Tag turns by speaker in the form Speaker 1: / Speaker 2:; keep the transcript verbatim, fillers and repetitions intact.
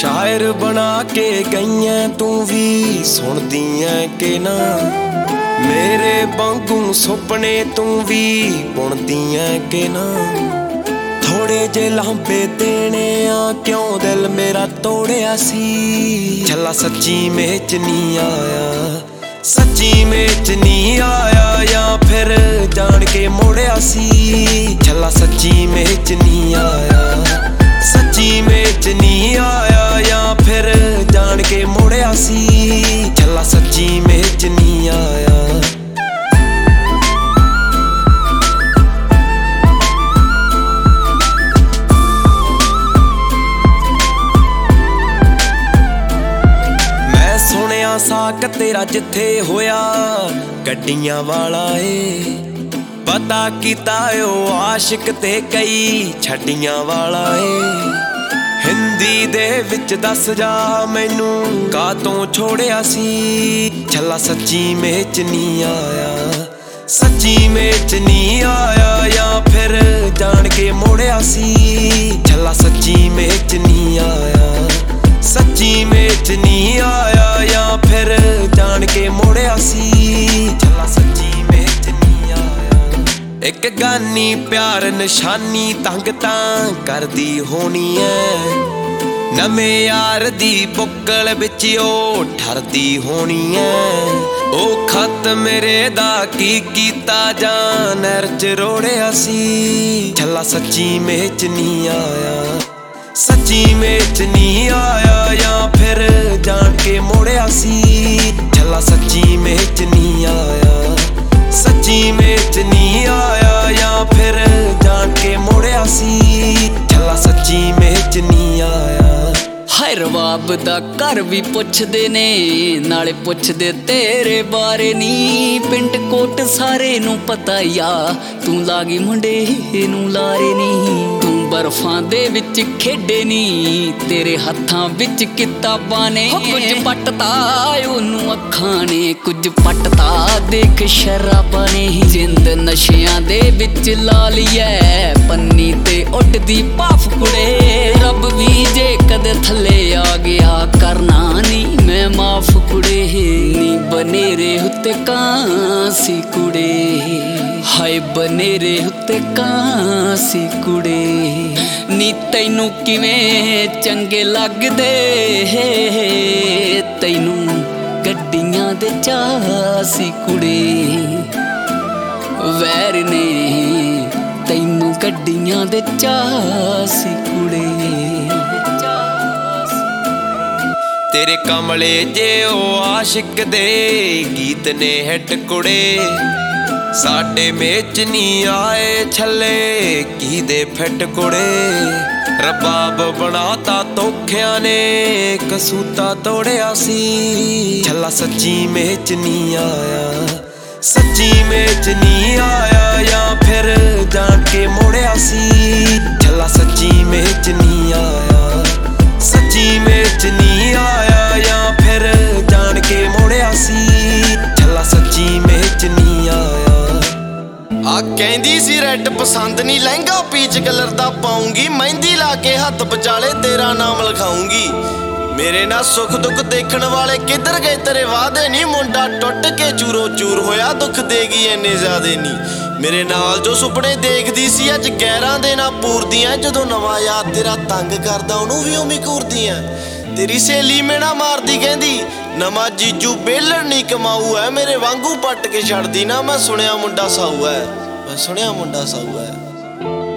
Speaker 1: शायर बना के गईयां तू भी सुनदियां के ना, मेरे वांगू सुपने तू भी बुनदियां के ना। थोड़े जे लांबे देने आ क्यों दिल मेरा तोड़िया सी, छला सच्ची में च नहीं आया, सच्ची में च नहीं आया या फिर जान के मोड़िया सी। छला सच्ची में च नहीं आया, सच्ची में च नहीं आया या फिर जान के मोड़िया सी। छला सच्ची में च नहीं आया। मैं सुनिया साक तेरा जिथे होया गड्डियां वाला ए, पता कीता ओ आशिक ते कई छड्डियां वाला ए। हिंदी दे विच दस जा मैनू कातों छोड़िया सी, छला सच्ची में च नहीं आया, सच्ची में च नहीं आया या फिर जान के मोड़िया सी। छला सच्ची में च नहीं आया, सच्ची में च नहीं आया या फिर जान के मोड़िया सी। छला सच्ची में च नहीं आया। एक गानी प्यार निशानी तंग तां करदी होनी है, नवे यार दी बुक्कल विच ओ ठरदी होनी है। ओ खत मेरे दा की कीता जां नहर च रोड़िया सी। छला सच्ची में च नहीं आया, सच्ची में च नहीं आया या फिर जान के मोड़िया सी। छला सच्ची में च नहीं आया, सच्ची में च नहीं आया या फिर जान के मोड़िया सी। छला सच्ची में च नहीं आया।
Speaker 2: हाय रबाब दा घर भी पुछदे ने, नाले पुछदे तेरे बारे नी। पिंड कोट सारे नू पता या तू लागी मुंडे नू लारे नी। तू बर्फां दे विच खेडे नी, तेरे हत्थां विच किताबां ने। कुछ पटता ओनू अखां ने, कुछ पटता देख शराबां ने। जिंद नशियां दे विच ला लिया पन्नी ते उडदी भाफ कुड़े। रब भी जे कदे थल्ले आ गया करना नी मैं माफ कुड़े। नी बनेरे उत्ते कांसी कुड़े, हाय बनेरे उत्ते कांसी कुड़े। नी तैनू किवें चंगे लगदे, तैनू गड्डियां दे चासी कुड़े। वैर ने तैनू गड्डियां दे चासी कुड़े।
Speaker 1: तेरे कमले जे ओ आशिक दे गीत ने हिट कुड़े। साडे मेच नहीं आए छले की दे फिट कुड़े। रबाब बनाता तोखिया ने कसूता तोड़िया सी। छला सच्ची में च नहीं आया, सच्ची में च नहीं आया या फिर जान के मोड़िया सी। छला सच्ची में च नहीं आया, सच्ची में च नहीं आया या फिर जान के मोड़िया सी। छला सच्ची में च नहीं आया।
Speaker 3: आ कहंदी सी रैड पसंद नहीं, लहंगा पीच कलर दा पाऊंगी। मेहंदी ला के हथ बचाले तेरा नाम लिखाऊंगी। मेरे ना सुख दुख देखण वाले किधर गए तेरे वादे नी। मुंडा टुट के चूरो चूर होया, दुख देगी इन्ने ज्यादा नी। मेरे नाल जो सुपने देखदी सी अज गैरां दे ना पूरदियां। जदों नवां यार तेरा तंग करदा ओनू भी उमी घूरदियां। तेरी सहेली मेना मारदी कहंदी नवा जीजू बेलड़ नहीं कमाऊ है। मेरे वांगू पट के छड़दी ना, मैं सुनिया मुंडा साऊ है, मैं सुनिया मुंडा साऊ है।